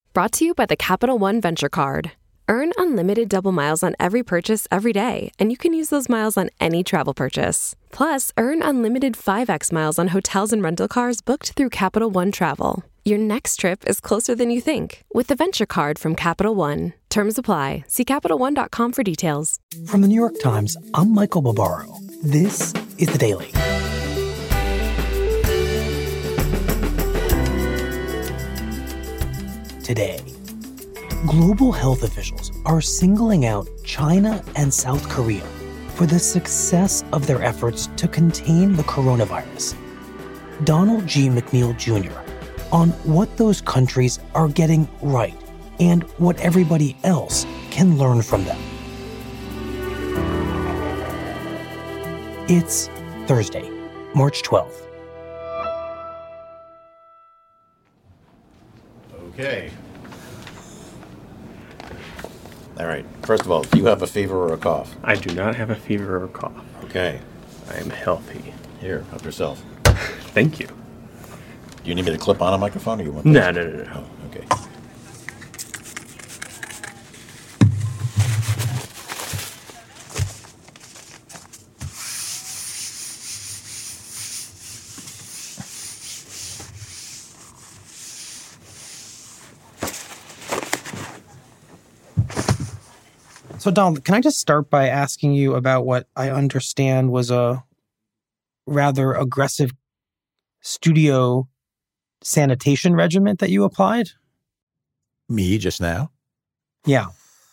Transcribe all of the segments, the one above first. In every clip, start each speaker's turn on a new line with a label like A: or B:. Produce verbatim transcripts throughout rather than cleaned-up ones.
A: Brought to you by the Capital One Venture Card. Earn unlimited double miles on every purchase every day, and you can use those miles on any travel purchase. Plus, earn unlimited five x miles on hotels and rental cars booked through Capital One Travel. Your next trip is closer than you think with the Venture Card from Capital One. Terms apply. See Capital One dot com for details.
B: From the New York Times, I'm Michael Barbaro. This is The Daily. Today, global health officials are singling out China and South Korea for the success of their efforts to contain the coronavirus. Donald G. McNeil Junior on what those countries are getting right and what everybody else can learn from them. It's Thursday, March twelfth.
C: Okay. All right. First of all, do you have a fever or a cough?
D: I do not have a fever or a cough.
C: Okay.
D: I am healthy.
C: Here, help yourself.
D: Thank you.
C: Do you need me to clip on a microphone or you want
D: No, no, no, no.
C: Oh, okay.
B: So, Donald, can I just start by asking you about what I understand was a rather aggressive studio sanitation regimen that you applied?
C: Me just now?
B: Yeah.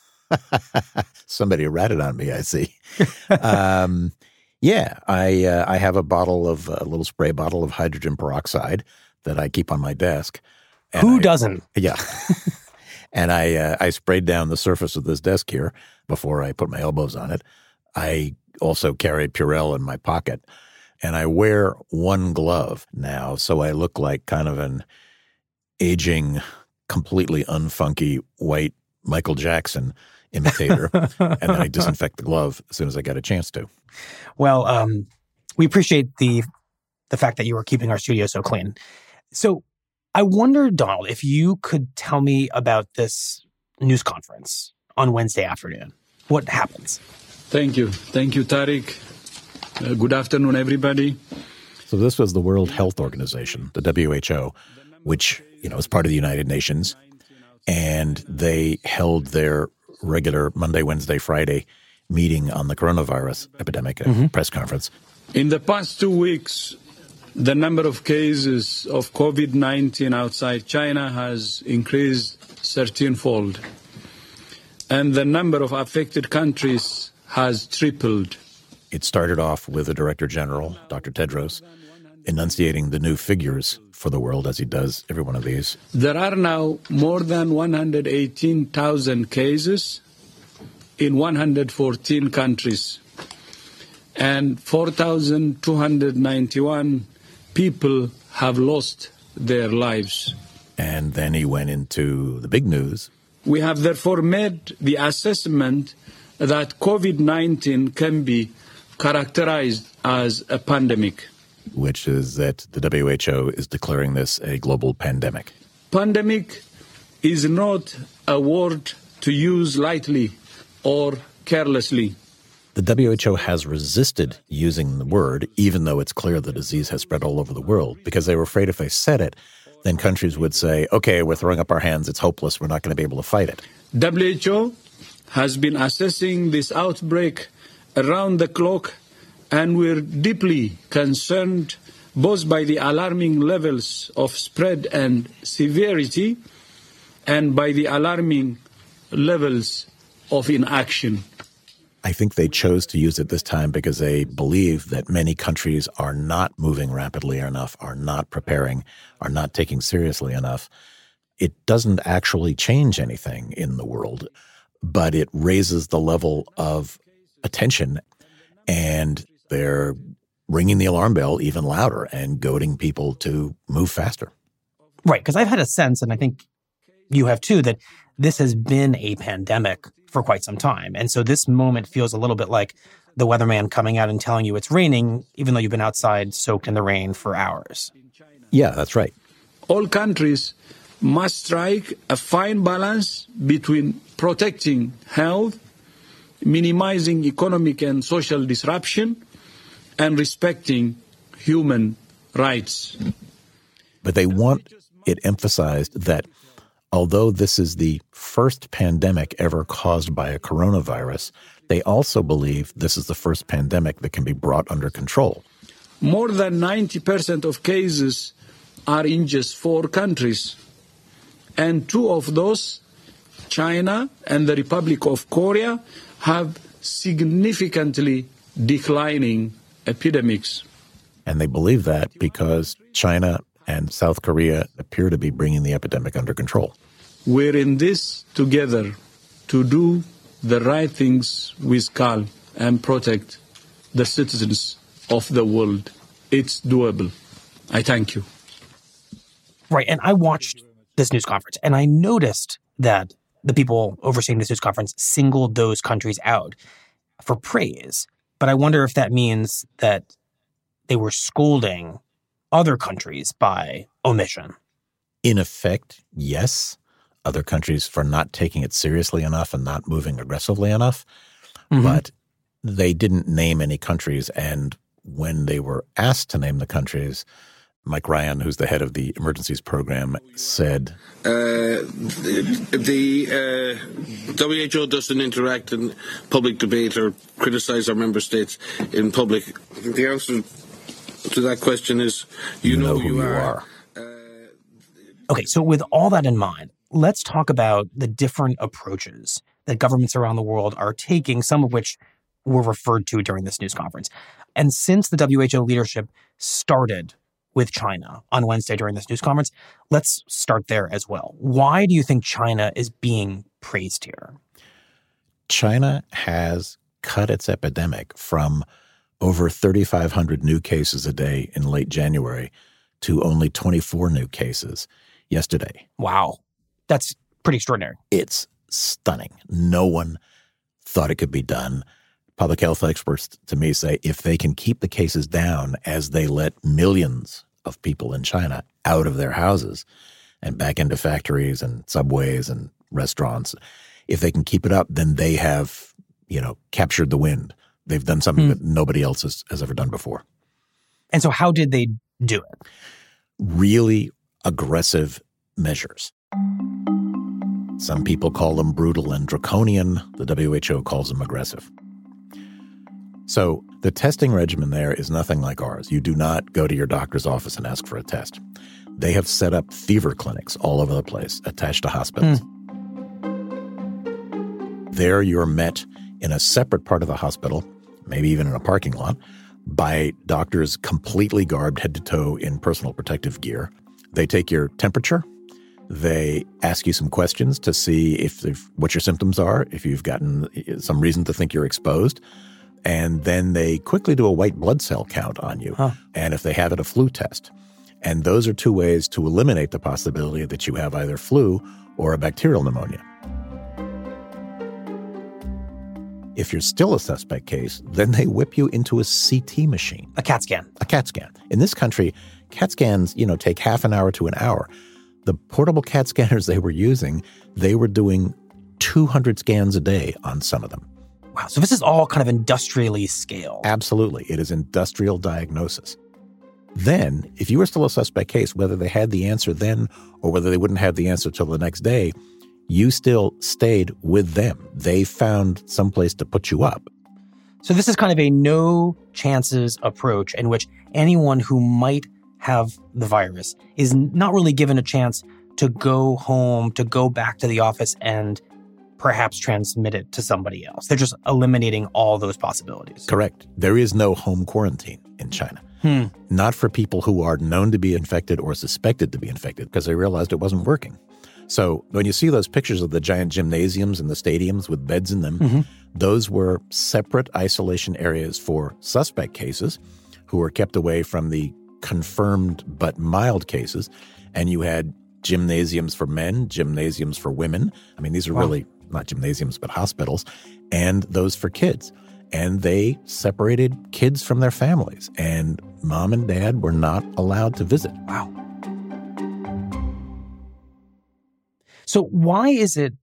C: Somebody ratted on me, I see. um, yeah, I uh, I have a bottle of, a little spray bottle of hydrogen peroxide that I keep on my desk.
B: Who
C: I,
B: doesn't?
C: Yeah. And I uh, I sprayed down the surface of this desk here before I put my elbows on it. I also carry Purell in my pocket. And I wear one glove now, so I look like kind of an aging, completely unfunky white Michael Jackson imitator. And then I disinfect the glove as soon as I get a chance to.
B: Well, um, we appreciate the the fact that you are keeping our studio so clean. So I wonder, Donald, if you could tell me about this news conference on Wednesday afternoon. What happens?
E: Thank you. Thank you, Tariq. Uh, good afternoon, everybody.
C: So this was the World Health Organization, the W H O, which, you know, is part of the United Nations. And they held their regular Monday, Wednesday, Friday meeting on the coronavirus epidemic, a mm-hmm. press conference.
E: In the past two weeks, the number of cases of COVID nineteen outside China has increased thirteen-fold. And the number of affected countries has tripled.
C: It started off with the Director General, Doctor Tedros, enunciating the new figures for the world, as he does every one of these.
E: There are now more than one hundred eighteen thousand cases in one hundred fourteen countries, and four thousand two hundred ninety-one people have lost their lives.
C: And then he went into the big news.
E: We have therefore made the assessment that COVID nineteen can be characterized as a pandemic.
C: Which is that the W H O is declaring this a global pandemic.
E: Pandemic is not a word to use lightly or carelessly.
C: The W H O has resisted using the word, even though it's clear the disease has spread all over the world, because they were afraid if they said it, then countries would say, okay, we're throwing up our hands, it's hopeless, we're not going to be able to fight it.
E: W H O has been assessing this outbreak around the clock, and we're deeply concerned both by the alarming levels of spread and severity and by the alarming levels of inaction.
C: I think they chose to use it this time because they believe that many countries are not moving rapidly enough, are not preparing, are not taking seriously enough. It doesn't actually change anything in the world, but it raises the level of attention, and they're ringing the alarm bell even louder and goading people to move faster.
B: Right, because I've had a sense, and I think you have too, that this has been a pandemic for quite some time. And so this moment feels a little bit like the weatherman coming out and telling you it's raining, even though you've been outside soaked in the rain for hours.
C: Yeah, that's right.
E: All countries must strike a fine balance between protecting health, minimizing economic and social disruption, and respecting human rights.
C: But they want it emphasized that although this is the first pandemic ever caused by a coronavirus, they also believe this is the first pandemic that can be brought under control.
E: More than ninety percent of cases are in just four countries. And two of those, China and the Republic of Korea, have significantly declining epidemics.
C: And they believe that because China and South Korea appear to be bringing the epidemic under control.
E: We're in this together to do the right things with calm and protect the citizens of the world. It's doable. I thank you.
B: Right. And I watched this news conference, and I noticed that the people overseeing this news conference singled those countries out for praise. But I wonder if that means that they were scolding other countries by omission.
C: In effect, yes. Other countries for not taking it seriously enough and not moving aggressively enough. Mm-hmm. But they didn't name any countries. And when they were asked to name the countries, Mike Ryan, who's the head of the emergencies program, said,
F: uh, the, the uh, W H O doesn't interact in public debate or criticize our member states in public. The answer to that question is you,
C: you
F: know,
C: know who you are.
F: are.
B: Uh, okay, so with all that in mind, let's talk about the different approaches that governments around the world are taking, some of which were referred to during this news conference. And since the W H O leadership started with China on Wednesday during this news conference, let's start there as well. Why do you think China is being praised here?
C: China has cut its epidemic from over thirty-five hundred new cases a day in late January to only twenty-four new cases yesterday.
B: Wow. That's pretty extraordinary.
C: It's stunning. No one thought it could be done. Public health experts, to me, say if they can keep the cases down as they let millions of people in China out of their houses and back into factories and subways and restaurants, if they can keep it up, then they have, you know, captured the wind. They've done something hmm. that nobody else has, has ever done before.
B: And so how did they do it?
C: Really aggressive measures. Some people call them brutal and draconian. The W H O calls them aggressive. So the testing regimen there is nothing like ours. You do not go to your doctor's office and ask for a test. They have set up fever clinics all over the place, attached to hospitals. Mm. There you're met in a separate part of the hospital, maybe even in a parking lot, by doctors completely garbed head to toe in personal protective gear. They take your temperature. They ask you some questions to see if, if what your symptoms are, if you've gotten some reason to think you're exposed. And then they quickly do a white blood cell count on you. Huh. And if they have it, a flu test. And those are two ways to eliminate the possibility that you have either flu or a bacterial pneumonia. If you're still a suspect case, then they whip you into a C T machine.
B: A CAT scan.
C: A CAT scan. In this country, CAT scans, you know, take half an hour to an hour. The portable CAT scanners they were using, they were doing two hundred scans a day on some of them.
B: Wow. So this is all kind of industrially scaled.
C: Absolutely. It is industrial diagnosis. Then, if you were still a suspect case, whether they had the answer then or whether they wouldn't have the answer till the next day, you still stayed with them. They found someplace to put you up.
B: So this is kind of a no chances approach in which anyone who might have the virus is not really given a chance to go home, to go back to the office and perhaps transmit it to somebody else. They're just eliminating all those possibilities.
C: Correct. There is no home quarantine in China.
B: Hmm.
C: Not for people who are known to be infected or suspected to be infected because they realized it wasn't working. So when you see those pictures of the giant gymnasiums and the stadiums with beds in them, mm-hmm. those were separate isolation areas for suspect cases who were kept away from the confirmed but mild cases. And you had gymnasiums for men, gymnasiums for women. I mean, these are wow. really not gymnasiums, but hospitals, and those for kids. And they separated kids from their families, and mom and dad were not allowed to visit.
B: Wow. So why is it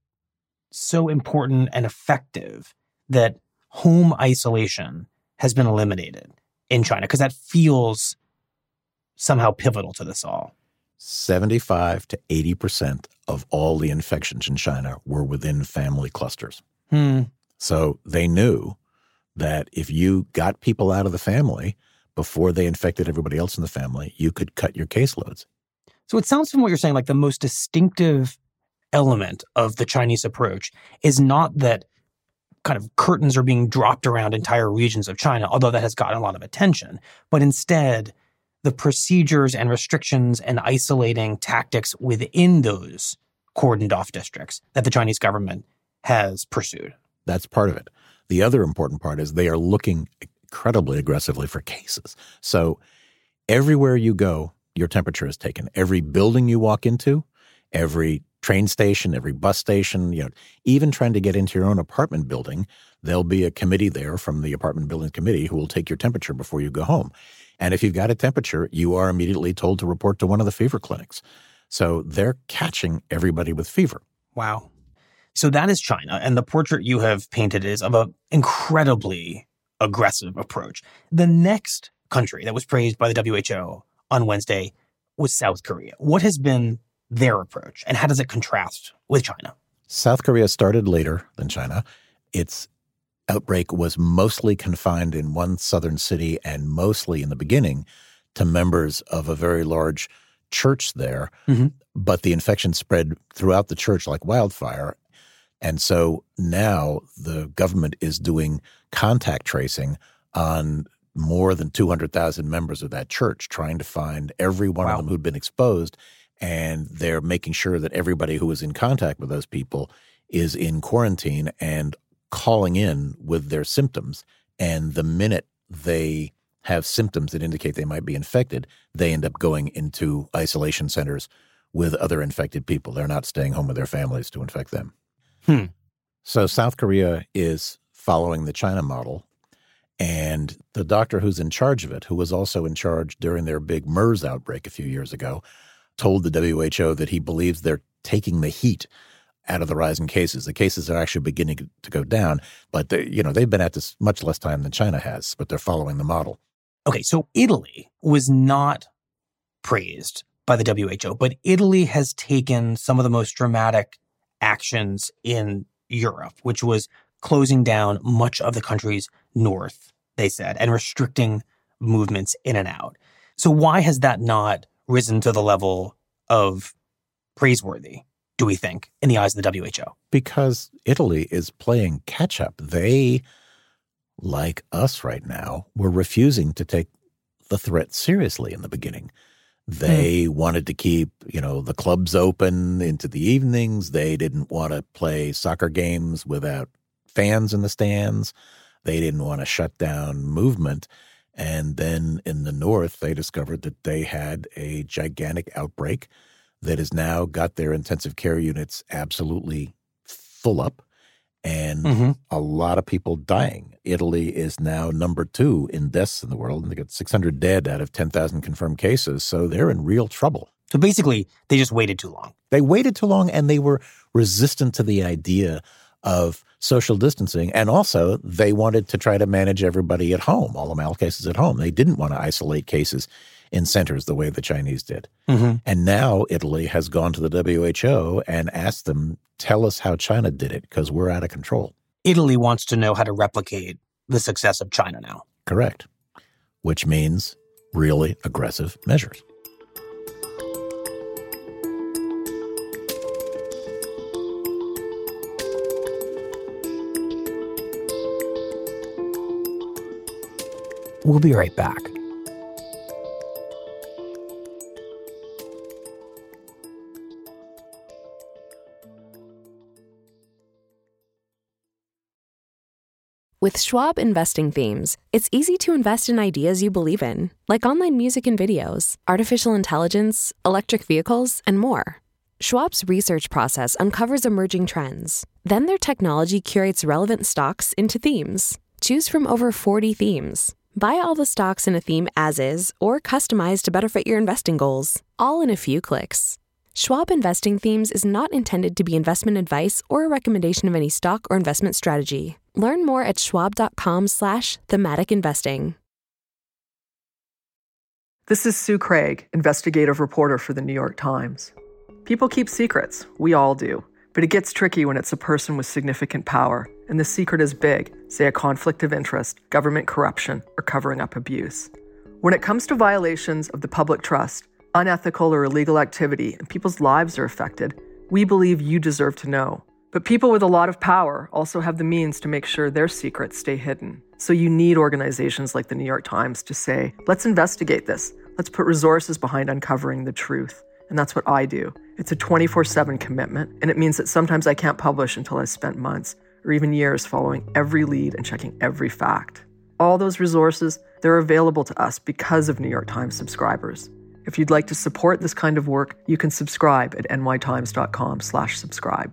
B: so important and effective that home isolation has been eliminated in China? Because that feels somehow pivotal to this all.
C: seventy-five to eighty percent of all the infections in China were within family clusters.
B: Hmm.
C: So they knew that if you got people out of the family before they infected everybody else in the family, you could cut your caseloads.
B: So it sounds from what you're saying like the most distinctive element of the Chinese approach is not that kind of curtains are being dropped around entire regions of China, although that has gotten a lot of attention, but instead the procedures and restrictions and isolating tactics within those cordoned off districts that the Chinese government has pursued.
C: That's part of it. The other important part is they are looking incredibly aggressively for cases. So everywhere you go, your temperature is taken. Every building you walk into, every train station, every bus station, you know, even trying to get into your own apartment building, there'll be a committee there from the apartment building committee who will take your temperature before you go home. And if you've got a temperature, you are immediately told to report to one of the fever clinics. So they're catching everybody with fever.
B: Wow. So that is China. And the portrait you have painted is of an incredibly aggressive approach. The next country that was praised by the W H O on Wednesday was South Korea. What has been their approach, and how does it contrast with China?
C: South Korea started later than China. Its outbreak was mostly confined in one southern city and mostly in the beginning to members of a very large church there. Mm-hmm. But the infection spread throughout the church like wildfire. And so now the government is doing contact tracing on more than two hundred thousand members of that church, trying to find every one wow. of them who'd been exposed. And they're making sure that everybody who was in contact with those people is in quarantine and calling in with their symptoms. And the minute they have symptoms that indicate they might be infected, they end up going into isolation centers with other infected people. They're not staying home with their families to infect them.
B: Hmm.
C: So South Korea is following the China model. And the doctor who's in charge of it, who was also in charge during their big MERS outbreak a few years ago, told the W H O that he believes they're taking the heat out of the rising cases. The cases are actually beginning to go down, but they, you know, they've been at this much less time than China has, but they're following the model.
B: Okay, so Italy was not praised by the W H O, but Italy has taken some of the most dramatic actions in Europe, which was closing down much of the country's north, they said, and restricting movements in and out. So why has that not risen to the level of praiseworthy, do we think, in the eyes of the W H O?
C: Because Italy is playing catch up. They, like us right now, were refusing to take the threat seriously in the beginning. They mm. wanted to keep, you know, the clubs open into the evenings. They didn't want to play soccer games without fans in the stands. They didn't want to shut down movement. And then in the north, they discovered that they had a gigantic outbreak that has now got their intensive care units absolutely full up and mm-hmm. a lot of people dying. Italy is now number two in deaths in the world, and they got six hundred dead out of ten thousand confirmed cases. So they're in real trouble.
B: So basically, they just waited too long.
C: They waited too long, and they were resistant to the idea of social distancing. And also, they wanted to try to manage everybody at home, all the mal cases at home. They didn't want to isolate cases in centers the way the Chinese did. Mm-hmm. And now Italy has gone to the W H O and asked them, tell us how China did it, because we're out of control.
B: Italy wants to know how to replicate the success of China now.
C: Correct. Which means really aggressive measures.
B: We'll be right back.
A: With Schwab Investing Themes, it's easy to invest in ideas you believe in, like online music and videos, artificial intelligence, electric vehicles, and more. Schwab's research process uncovers emerging trends. Then their technology curates relevant stocks into themes. Choose from over forty themes. Buy all the stocks in a theme as is or customized to better fit your investing goals, all in a few clicks. Schwab Investing Themes is not intended to be investment advice or a recommendation of any stock or investment strategy. Learn more at schwab.com slash thematic investing.
G: This is Sue Craig, investigative reporter for the New York Times. People keep secrets. We all do. But it gets tricky when it's a person with significant power, and the secret is big, say a conflict of interest, government corruption, or covering up abuse. When it comes to violations of the public trust, unethical or illegal activity, and people's lives are affected, we believe you deserve to know. But people with a lot of power also have the means to make sure their secrets stay hidden. So you need organizations like the New York Times to say, let's investigate this. Let's put resources behind uncovering the truth. And that's what I do. It's a twenty-four seven commitment, and it means that sometimes I can't publish until I've spent months or even years following every lead and checking every fact. All those resources, they're available to us because of New York Times subscribers. If you'd like to support this kind of work, you can subscribe at nytimes.com slash subscribe.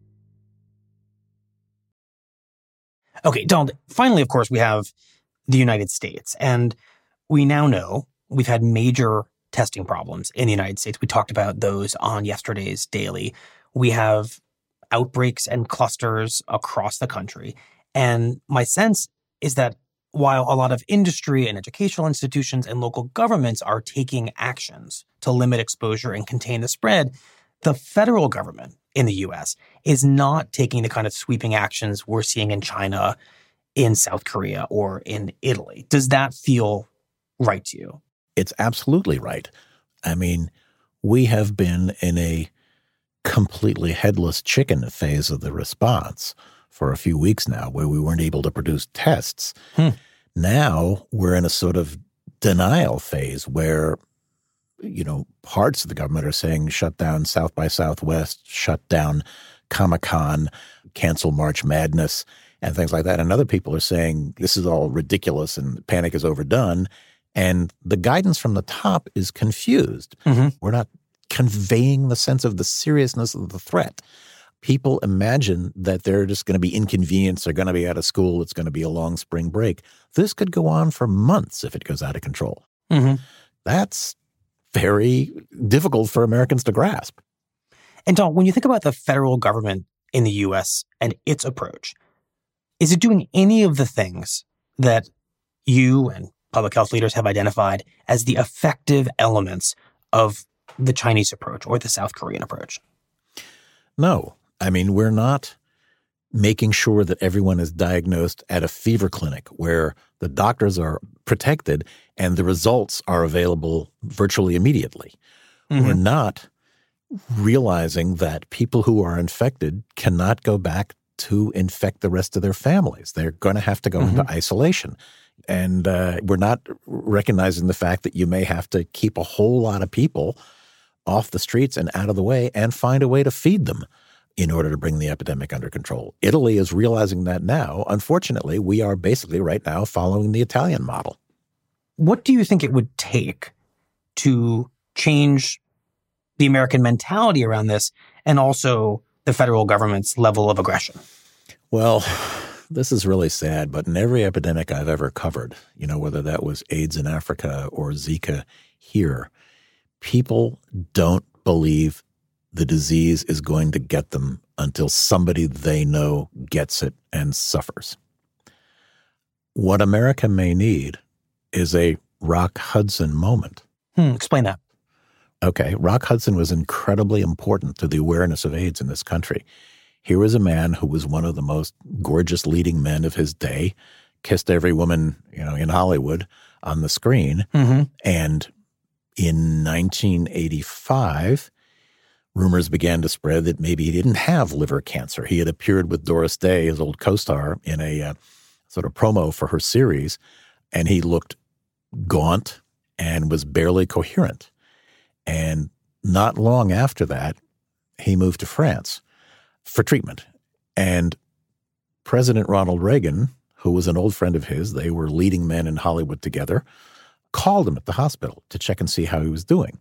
B: Okay, Donald, finally, of course, we have the United States. And we now know we've had major testing problems in the United States. We talked about those on yesterday's Daily. We have outbreaks and clusters across the country. And my sense is that while a lot of industry and educational institutions and local governments are taking actions to limit exposure and contain the spread, the federal government in the U S is not taking the kind of sweeping actions we're seeing in China, in South Korea, or in Italy. Does that feel right to you?
C: It's absolutely right. I mean, we have been in a completely headless chicken phase of the response for a few weeks now, where we weren't able to produce tests. Hmm. Now we're in a sort of denial phase where, you know, parts of the government are saying shut down South by Southwest, shut down Comic-Con, cancel March Madness, and things like that. And other people are saying this is all ridiculous and panic is overdone. And the guidance from the top is confused. Mm-hmm. We're not conveying the sense of the seriousness of the threat. People imagine that they're just going to be inconvenienced. They're going to be out of school. It's going to be a long spring break. This could go on for months if it goes out of control. Mm-hmm. That's very difficult for Americans to grasp.
B: And Don, when you think about the federal government in the U S and its approach, is it doing any of the things that you and public health leaders have identified as the effective elements of the Chinese approach or the South Korean approach?
C: No. I mean, we're not making sure that everyone is diagnosed at a fever clinic where the doctors are protected and the results are available virtually immediately. Mm-hmm. We're not realizing that people who are infected cannot go back to infect the rest of their families. They're going to have to go mm-hmm. into isolation. And uh, we're not recognizing the fact that you may have to keep a whole lot of people off the streets and out of the way and find a way to feed them in order to bring the epidemic under control. Italy is realizing that now. Unfortunately, we are basically right now following the Italian model.
B: What do you think it would take to change the American mentality around this and also the federal government's level of aggression?
C: Well, this is really sad, but in every epidemic I've ever covered, you know, whether that was AIDS in Africa or Zika here, people don't believe the disease is going to get them until somebody they know gets it and suffers. What America may need is a Rock Hudson moment.
B: Hmm, explain that.
C: Okay, Rock Hudson was incredibly important to the awareness of AIDS in this country. Here was a man who was one of the most gorgeous leading men of his day, kissed every woman, you know, in Hollywood on the screen. Mm-hmm. And in nineteen eighty-five, rumors began to spread that maybe he didn't have liver cancer. He had appeared with Doris Day, his old co-star, in a uh, sort of promo for her series, and he looked gaunt and was barely coherent. And not long after that, he moved to France for treatment. And President Ronald Reagan, who was an old friend of his, they were leading men in Hollywood together, called him at the hospital to check and see how he was doing.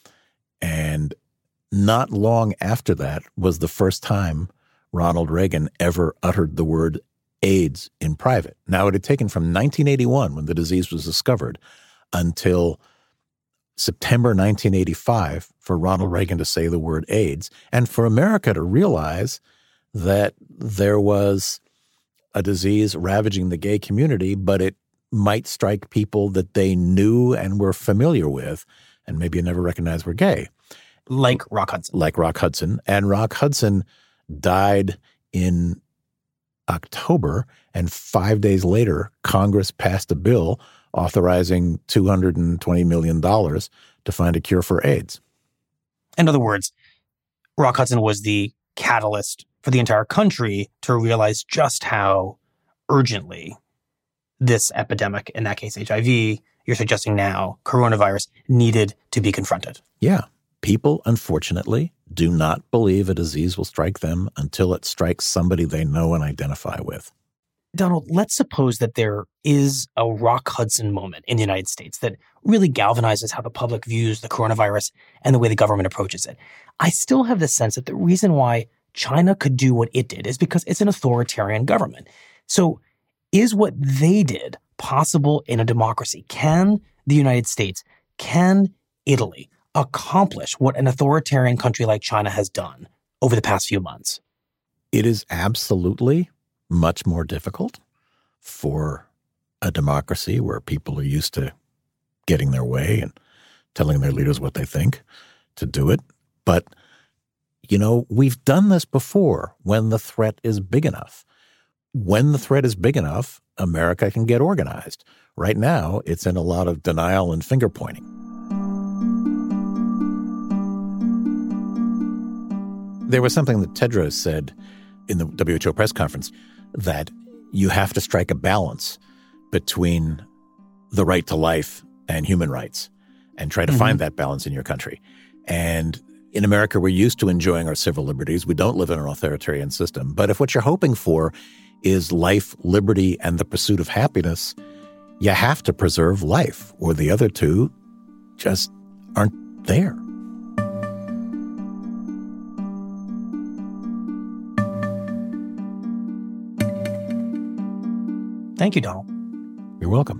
C: And not long after that was the first time Ronald Reagan ever uttered the word AIDS in private. Now, it had taken from nineteen eighty-one, when the disease was discovered, until September nineteen eighty-five for Ronald Reagan to say the word AIDS and for America to realize that there was a disease ravaging the gay community, but it might strike people that they knew and were familiar with and maybe never recognized were gay.
H: Like Rock Hudson.
C: Like Rock Hudson. And Rock Hudson died in October, and five days later, Congress passed a bill authorizing two hundred twenty million dollars to find a cure for AIDS.
H: In other words, Rock Hudson was the catalyst for the entire country to realize just how urgently this epidemic, in that case H I V, you're suggesting now, coronavirus, needed to be confronted.
C: Yeah. People, unfortunately, do not believe a disease will strike them until it strikes somebody they know and identify with.
H: Donald, let's suppose that there is a Rock Hudson moment in the United States that really galvanizes how the public views the coronavirus and the way the government approaches it. I still have the sense that the reason why China could do what it did is because it's an authoritarian government. So is what they did possible in a democracy? Can the United States, can Italy accomplish what an authoritarian country like China has done over the past few months?
C: It is absolutely much more difficult for a democracy where people are used to getting their way and telling their leaders what they think to do it. But, you know, we've done this before when the threat is big enough. When the threat is big enough, America can get organized. Right now, it's in a lot of denial and finger pointing. There was something that Tedros said in the W H O press conference, that you have to strike a balance between the right to life and human rights and try to mm-hmm. find that balance in your country. And in America, we're used to enjoying our civil liberties. We don't live in an authoritarian system. But if what you're hoping for is life, liberty, and the pursuit of happiness, you have to preserve life, or the other two just aren't there.
H: Thank you, Donald.
C: You're welcome.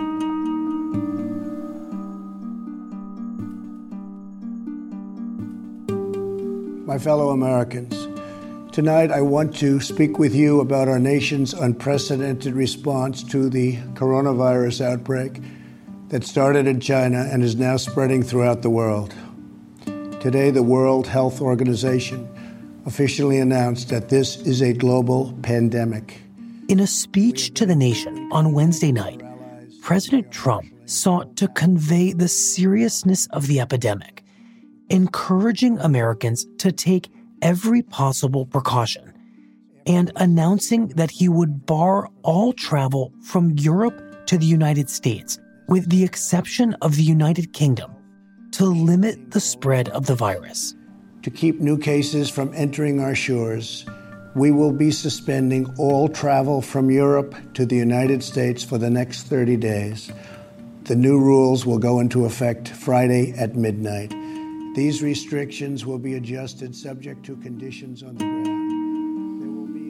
I: My fellow Americans, tonight I want to speak with you about our nation's unprecedented response to the coronavirus outbreak that started in China and is now spreading throughout the world. Today, the World Health Organization officially announced that this is a global pandemic.
H: In a speech to the nation on Wednesday night, President Trump sought to convey the seriousness of the epidemic, encouraging Americans to take every possible precaution and announcing that he would bar all travel from Europe to the United States, with the exception of the United Kingdom, to limit the spread of the virus.
I: To keep new cases from entering our shores, we will be suspending all travel from Europe to the United States for the next thirty days. The new rules will go into effect Friday at midnight. These restrictions will be adjusted subject to conditions on the ground. There will be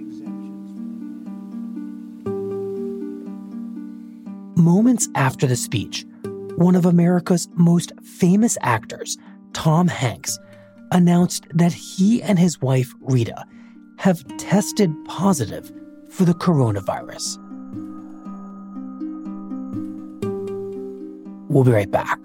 I: exemptions.
H: Moments after the speech, one of America's most famous actors, Tom Hanks, announced that he and his wife, Rita, have tested positive for the coronavirus. We'll be right back.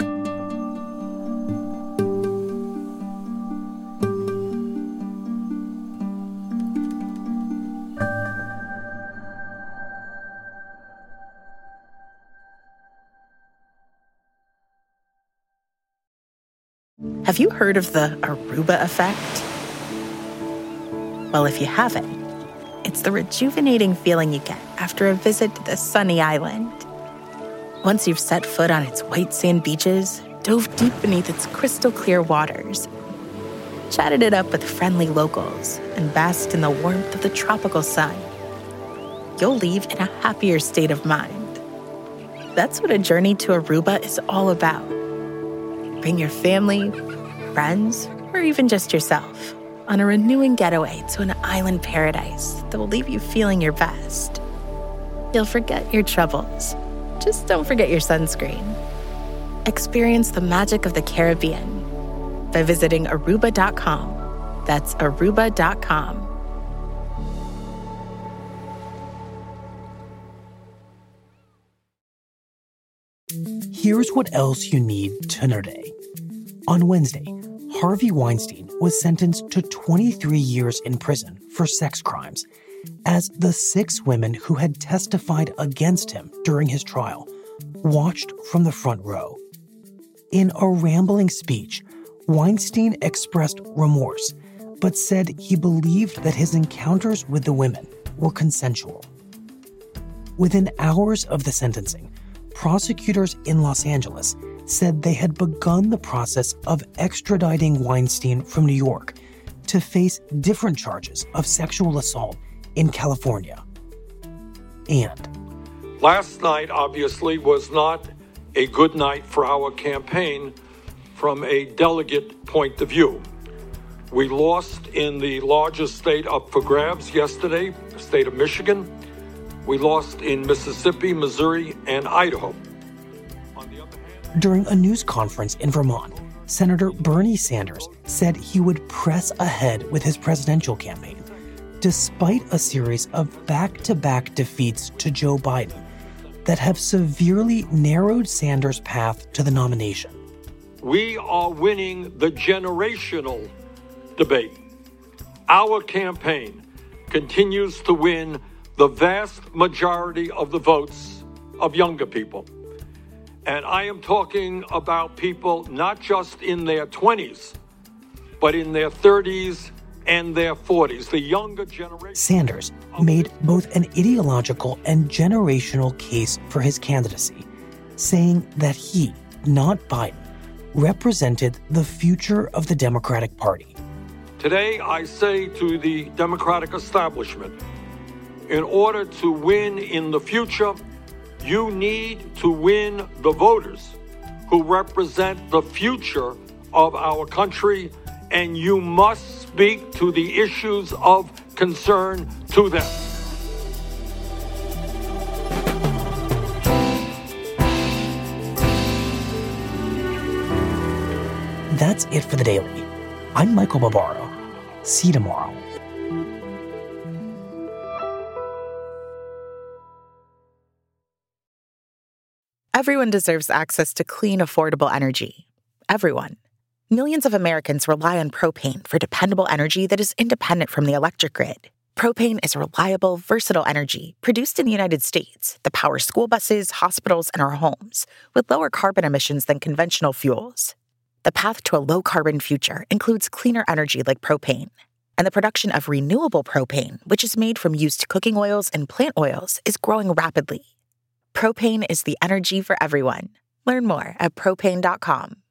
J: Have you heard of the Aruba effect? Well, if you haven't, it's the rejuvenating feeling you get after a visit to the sunny island. Once you've set foot on its white sand beaches, dove deep beneath its crystal clear waters, chatted it up with friendly locals, and basked in the warmth of the tropical sun, you'll leave in a happier state of mind. That's what a journey to Aruba is all about. Bring your family, friends, or even just yourself on a renewing getaway to an island paradise that will leave you feeling your best. You'll forget your troubles. Just don't forget your sunscreen. Experience the magic of the Caribbean by visiting Aruba dot com. That's Aruba dot com.
B: Here's what else you need to know today. On Wednesday, Harvey Weinstein was sentenced to twenty-three years in prison for sex crimes, as the six women who had testified against him during his trial watched from the front row. In a rambling speech, Weinstein expressed remorse, but said he believed that his encounters with the women were consensual. Within hours of the sentencing, prosecutors in Los Angeles said they had begun the process of extraditing Weinstein from New York to face different charges of sexual assault in California. And
K: last night, obviously, was not a good night for our campaign from a delegate point of view. We lost in the largest state up for grabs yesterday, the state of Michigan. We lost in Mississippi, Missouri, and Idaho.
B: During a news conference in Vermont, Senator Bernie Sanders said he would press ahead with his presidential campaign, despite a series of back-to-back defeats to Joe Biden that have severely narrowed Sanders' path to the nomination.
K: We are winning the generational debate. Our campaign continues to win the vast majority of the votes of younger people. And I am talking about people not just in their twenties, but in their thirties and their forties, the younger generation.
B: Sanders made both an ideological and generational case for his candidacy, saying that he, not Biden, represented the future of the Democratic Party.
K: Today, I say to the Democratic establishment, in order to win in the future, you need to win the voters who represent the future of our country, and you must speak to the issues of concern to them.
B: That's it for the Daily. I'm Michael Barbaro. See you tomorrow.
J: Everyone deserves access to clean, affordable energy. Everyone. Millions of Americans rely on propane for dependable energy that is independent from the electric grid. Propane is reliable, versatile energy produced in the United States that powers school buses, hospitals, and our homes with lower carbon emissions than conventional fuels. The path to a low-carbon future includes cleaner energy like propane. And the production of renewable propane, which is made from used cooking oils and plant oils, is growing rapidly. Propane is the energy for everyone. Learn more at propane dot com.